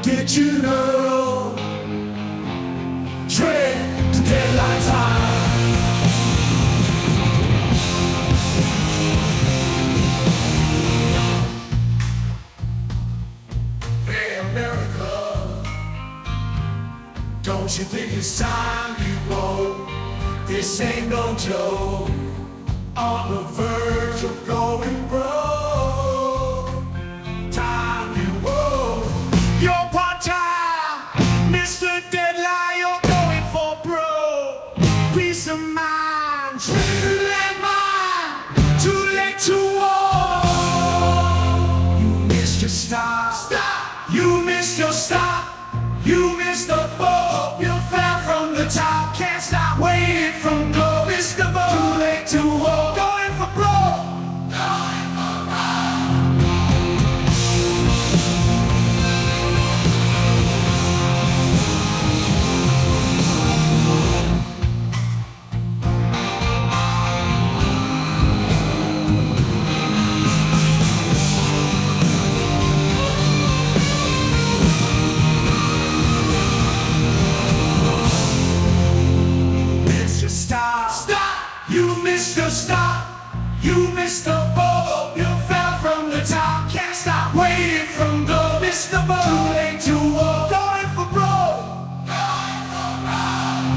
Did you know? Dread to deadline time. Hey America, don't you think it's time you go? This ain't no joke. On the verge of going broke. Time you owe. You're part-time, Mr. Deadline, you're going for broke. Peace of mind, true landmine, too late to war. You missed your stop. Stop. You missed your stop. You missed the boat. You fell from the top. Can't stop waiting from glow. Missed the boat. Too late to war. Going for broke. Going for broke. Stop. Stop. You missed your stop. You missed the boat. You fell from the top. Can't stop waiting from gold. Missed the boat. Too late to walk. Going for broke. Going for broke.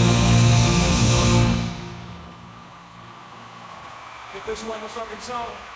Get this one a fucking song.